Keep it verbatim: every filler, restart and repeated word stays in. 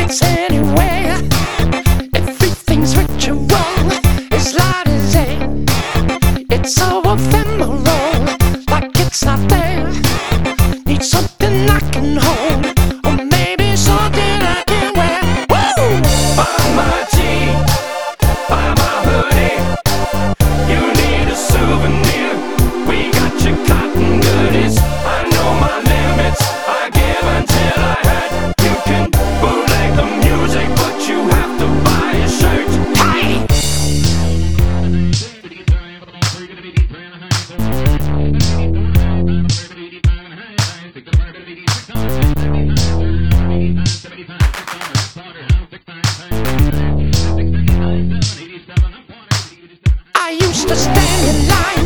dance anyway. Everything's ritual, it's light as day. It's so ephemeral, like it's not there. Need something I can hold, or maybe something I can wear. Woo! Buy my tee, buy my hoodie. You need a souvenir, we got your cotton goodies. I know my limits, I give until I hurt. You can bootleg the music, but you have to buy a shirt. Hey! I used to stand in line